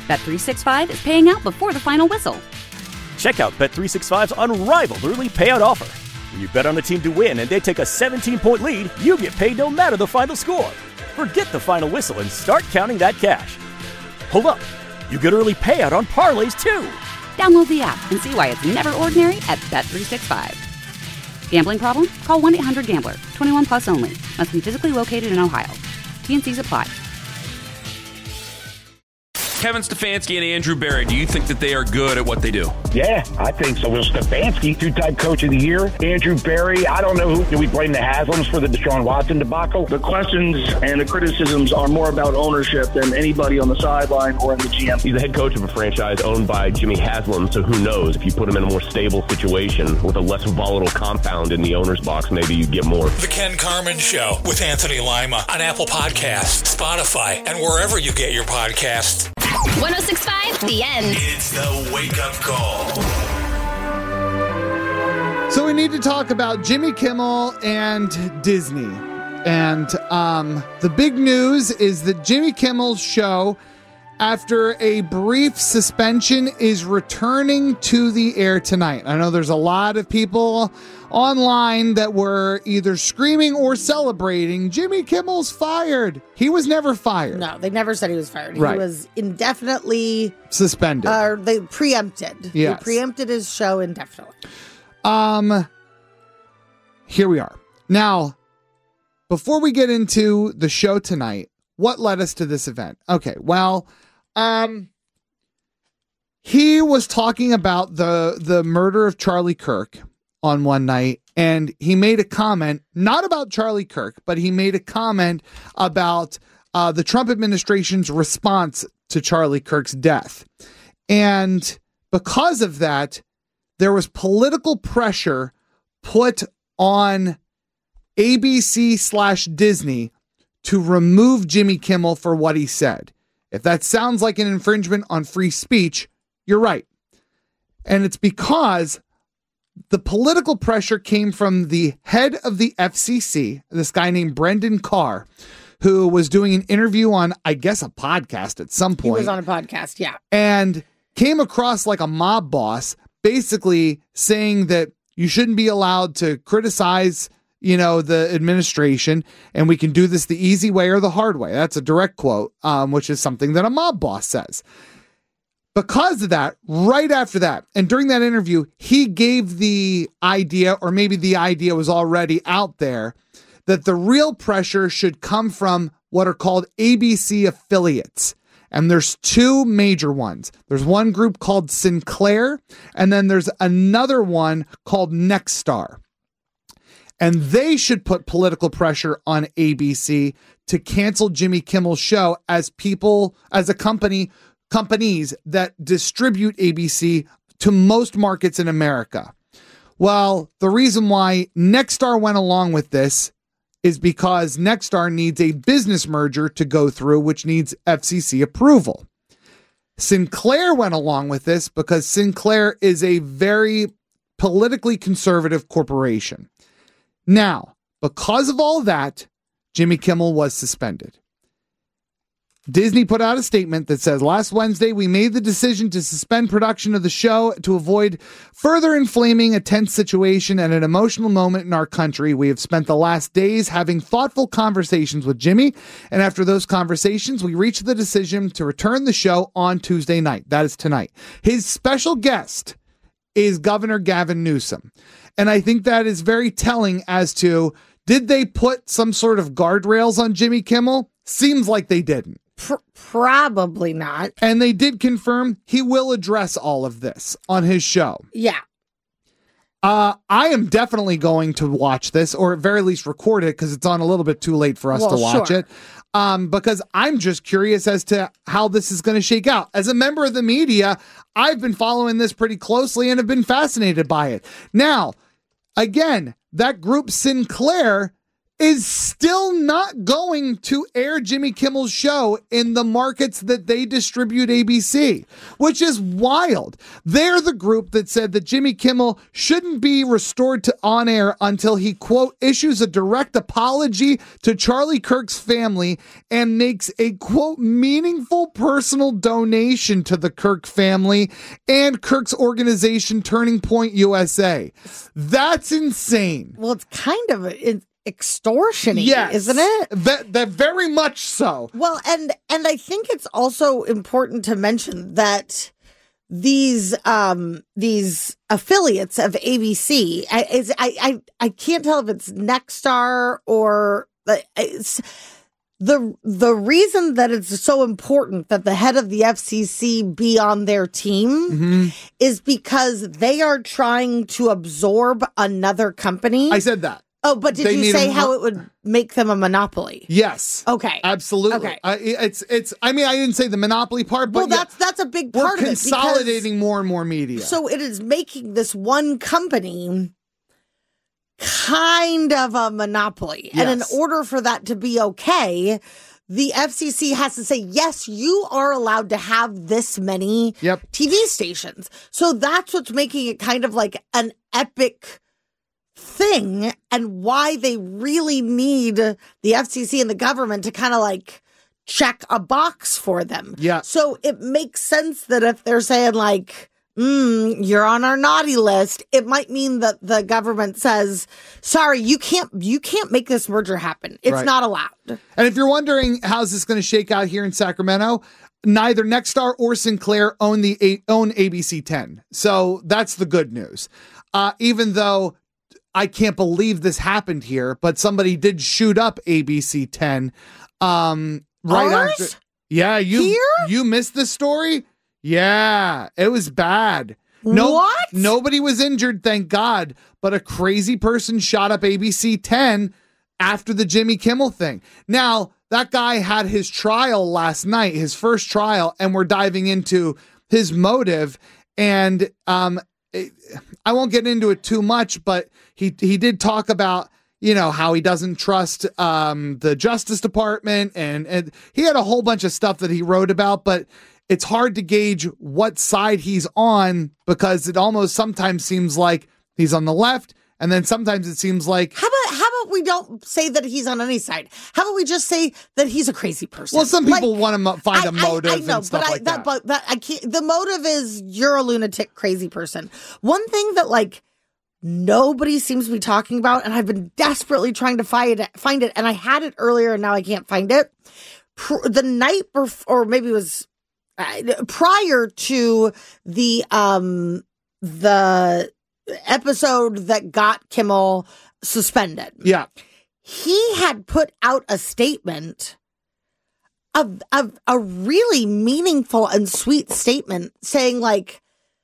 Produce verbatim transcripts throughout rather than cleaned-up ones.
Bet three sixty-five is paying out before the final whistle. Check out Bet three sixty-five's unrivaled early payout offer. When you bet on a team to win and they take a seventeen-point lead, you get paid no matter the final score. Forget the final whistle and start counting that cash. Hold up. You get early payout on parlays, too. Download the app and see why it's never ordinary at Bet three sixty-five. Gambling problem? Call one eight hundred gambler. twenty-one plus only. Must be physically located in Ohio. T N Cs apply. Kevin Stefanski and Andrew Berry, do you think that they are good at what they do? Yeah, I think so. Well, Stefanski, two-time coach of the year. Andrew Berry, I don't know who. Do we blame the Haslams for the Deshaun Watson debacle? The questions and the criticisms are more about ownership than anybody on the sideline or in the G M. He's the head coach of a franchise owned by Jimmy Haslam, so who knows? If you put him in a more stable situation with a less volatile compound in the owner's box, maybe you get more. The Ken Carman Show with Anthony Lima on Apple Podcasts, Spotify, and wherever you get your podcasts. one oh six point five, The End. It's the wake-up call. So we need to talk about Jimmy Kimmel and Disney. And um, the big news is that Jimmy Kimmel's show, after a brief suspension, is returning to the air tonight. I know there's a lot of people online that were either screaming or celebrating. Jimmy Kimmel's fired. He was never fired. No, they never said he was fired. Right. He was indefinitely suspended. Uh, they preempted. Yes. They preempted his show indefinitely. Um, here we are. Now, before we get into the show tonight, what led us to this event? Okay, well, um, he was talking about the the murder of Charlie Kirk on one night, and he made a comment, not about Charlie Kirk, but he made a comment about uh, the Trump administration's response to Charlie Kirk's death. And because of that, there was political pressure put on A B C slash Disney to remove Jimmy Kimmel for what he said. If that sounds like an infringement on free speech, you're right. And it's because the political pressure came from the head of the F C C, this guy named Brendan Carr, who was doing an interview on, I guess, a podcast at some point. He was on a podcast, yeah. And came across like a mob boss, basically saying that you shouldn't be allowed to criticize, you know, the administration, and we can do this the easy way or the hard way. That's a direct quote, um, which is something that a mob boss says. Because of that, right after that, and during that interview, he gave the idea, or maybe the idea was already out there, that the real pressure should come from what are called A B C affiliates. And there's two major ones. There's one group called Sinclair, and then there's another one called Nexstar. And they should put political pressure on A B C to cancel Jimmy Kimmel's show as people, as a company, companies that distribute A B C to most markets in America. Well, the reason why Nexstar went along with this is because Nexstar needs a business merger to go through, which needs F C C approval. Sinclair went along with this because Sinclair is a very politically conservative corporation. Now, because of all of that, Jimmy Kimmel was suspended. Disney put out a statement that says, last Wednesday, we made the decision to suspend production of the show to avoid further inflaming a tense situation at an emotional moment in our country. We have spent the last days having thoughtful conversations with Jimmy, and after those conversations, we reached the decision to return the show on Tuesday night. That is tonight. His special guest is Governor Gavin Newsom. And I think that is very telling as to, did they put some sort of guardrails on Jimmy Kimmel? Seems like they didn't. Pr- probably not. And they did confirm he will address all of this on his show. Yeah. Uh, I am definitely going to watch this, or at very least record it, because it's on a little bit too late for us well, to watch sure. it. Um, because I'm just curious as to how this is going to shake out. As a member of the media, I've been following this pretty closely and have been fascinated by it. Now, again, that group Sinclair is still not going to air Jimmy Kimmel's show in the markets that they distribute A B C, which is wild. They're the group that said that Jimmy Kimmel shouldn't be restored to on air until he, quote, issues a direct apology to Charlie Kirk's family and makes a, quote, meaningful personal donation to the Kirk family and Kirk's organization Turning Point U S A. That's insane. Well, it's kind of it's extortion-y, yes, isn't it? That, that very much so. Well, and and I think it's also important to mention that these um these affiliates of A B C, I is I I, I can't tell if it's Nexstar or it's the the reason that it's so important that the head of the F C C be on their team mm-hmm. is because they are trying to absorb another company. I said that. Oh, but did They you need say a- how it would make them a monopoly? Yes. Okay. Absolutely. Okay. Uh, it's it's. I mean, I didn't say the monopoly part, but Well, yeah, that's that's a big we're part of it. consolidating because- more and more media. So it is making this one company kind of a monopoly. And in Yes. order for that to be okay, the F C C has to say, yes, you are allowed to have this many Yep. T V stations. So that's what's making it kind of like an epic thing and why they really need the F C C and the government to kind of like check a box for them. Yeah. So it makes sense that if they're saying like, mm, you're on our naughty list, it might mean that the government says, sorry, you can't, you can't make this merger happen. It's Right. not allowed. And if you're wondering how's this going to shake out here in Sacramento, neither Nexstar or Sinclair own the a- own A B C ten. So that's the good news. Uh, even though I can't believe this happened here, but somebody did shoot up A B C ten. Um, right Ours? after. Yeah, you Here? you missed this story? Yeah, it was bad. No, What? Nobody was injured, thank God, but a crazy person shot up A B C ten after the Jimmy Kimmel thing. Now, that guy had his trial last night, his first trial, and we're diving into his motive. And um, it, I won't get into it too much, but he he did talk about, you know, how he doesn't trust um, the Justice Department, and, and he had a whole bunch of stuff that he wrote about, but it's hard to gauge what side he's on because it almost sometimes seems like he's on the left, and then sometimes it seems like, How about, how about we don't say that he's on any side? How about we just say that he's a crazy person? well, some people Like, want to mo- find I- a motive I, I know, and stuff but like I, that. But that I can't. The motive is you're a lunatic, crazy person. One thing that like nobody seems to be talking about, and I've been desperately trying to find it, find it, and I had it earlier, and now I can't find it. Pr- the night before, or maybe it was uh, prior to the um the episode that got Kimmel suspended. Yeah. He had put out a statement, a, a, a really meaningful and sweet statement saying like,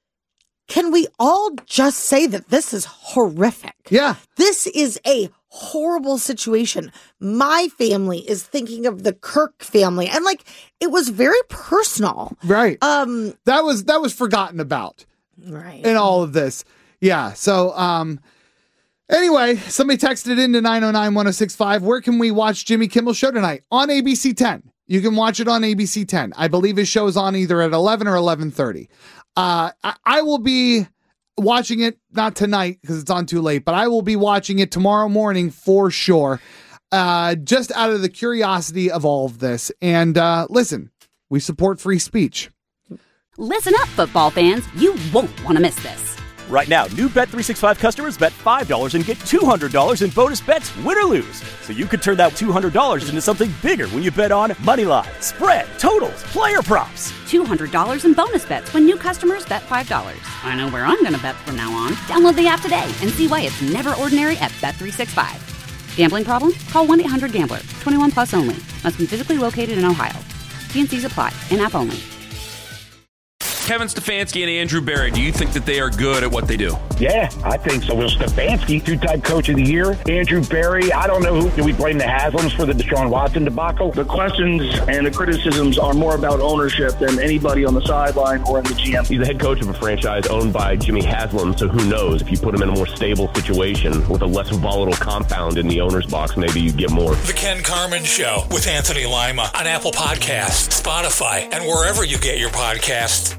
can we all just say that this is horrific? Yeah. This is a horrible situation. My family is thinking of the Kirk family. And like, it was very personal. Right. Um, that was that was forgotten about right. in all of this. Yeah. So um anyway, somebody texted into nine oh nine, one oh six five. Where can we watch Jimmy Kimmel's show tonight? On A B C ten. You can watch it on A B C ten. I believe his show is on either at eleven or eleven thirty. Uh, I, I will be watching it, not tonight because it's on too late, but I will be watching it tomorrow morning for sure. Uh, just out of the curiosity of all of this. And uh, listen, we support free speech. Listen up, football fans. You won't want to miss this. Right now, new Bet three sixty-five customers bet five dollars and get two hundred dollars in bonus bets, win or lose. So you could turn that two hundred dollars into something bigger when you bet on money line, spread, totals, player props. two hundred dollars in bonus bets when new customers bet five dollars. I know where I'm going to bet from now on. Download the app today and see why it's never ordinary at Bet three sixty-five. Gambling problem? Call one eight hundred gambler. twenty-one plus only. Must be physically located in Ohio. T and C's apply. In-app only. Kevin Stefanski and Andrew Berry, do you think that they are good at what they do? Yeah, I think so. Will Stefanski, two-time coach of the year. Andrew Berry, I don't know who. Do we blame the Haslams for the Deshaun Watson debacle? The questions and the criticisms are more about ownership than anybody on the sideline or in the G M. He's the head coach of a franchise owned by Jimmy Haslam, so who knows? If you put him in a more stable situation with a less volatile compound in the owner's box, maybe you get more. The Ken Carman Show with Anthony Lima on Apple Podcasts, Spotify, and wherever you get your podcasts.